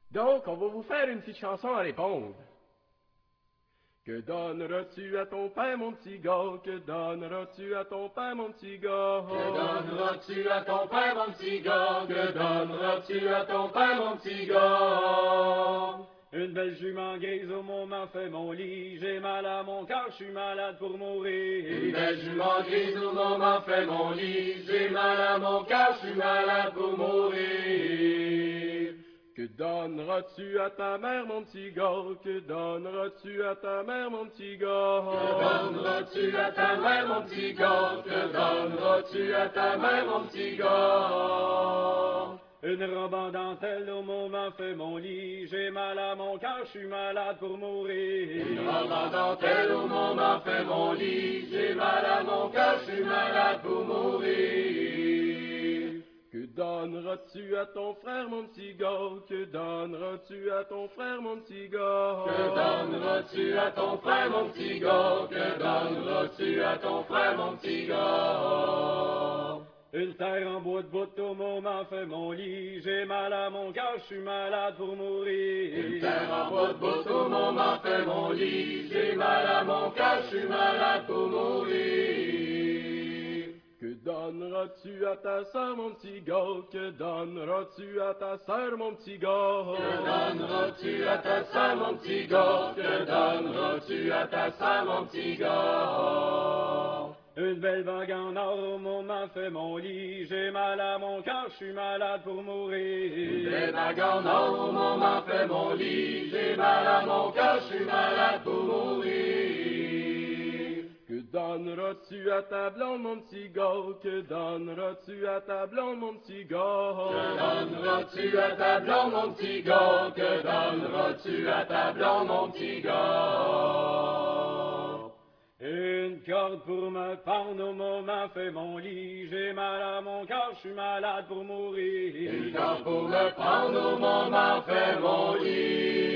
Donc, on va vous faire une petite chanson à répondre. Que donneras-tu à ton père, mon petit gars? Que donneras-tu à ton père, mon petit gars? Que donneras-tu à ton père, mon petit gars? Que donneras-tu à ton père, mon petit gars? Une belle jument grise au moment fait mon lit. J'ai mal à mon cœur, je suis malade pour mourir. Une belle jument grise au moment fait mon lit. J'ai mal à mon cœur, je suis malade pour mourir. Que donneras-tu à ta mère, mon petit gars? Que donneras-tu à ta mère, mon petit gars? Que donneras-tu à ta mère, mon petit gars? Que donneras-tu à ta mère, mon petit gars? Une robe en dentelle au moment fait mon lit. J'ai mal à mon cœur, je suis malade pour mourir. Une robe en dentelle au moment fait mon lit. J'ai mal à mon cœur, je suis malade pour mourir. Que donneras-tu à ton frère, mon petit gars? Que donneras-tu à ton frère, mon petit gars? Que donneras-tu à ton frère, mon petit gars? Que donneras-tu à ton frère, mon petit gars? Une terre en bois de bout au moment fait mon lit. J'ai mal à mon cœur, je suis malade pour mourir. Une terre en bois de bout au moment fait mon lit. J'ai mal à mon cœur, je suis malade pour mourir. Que donneras-tu à ta sœur, mon petit gars? Que donneras-tu à ta sœur, mon petit gars? Que donneras-tu à ta sœur, mon petit gars? Que donneras-tu à ta sœur, mon petit gars? Une belle bague en or au moment fait mon lit. J'ai mal à mon cœur, je suis malade pour mourir. Une belle bague en or au moment fait mon lit. J'ai mal à mon cœur, je suis malade pour mourir. Que donneras-tu à ta blonde, mon petit gars? Que donneras-tu à ta blonde, mon petit gars? Que donneras-tu à ta blonde, mon petit gars? Que donneras-tu à ta blonde, mon petit gars? Une corde pour me pendre au moment fait mon lit. J'ai mal à mon cœur, je suis malade pour mourir. Une corde pour me prendre au moment fait mon lit.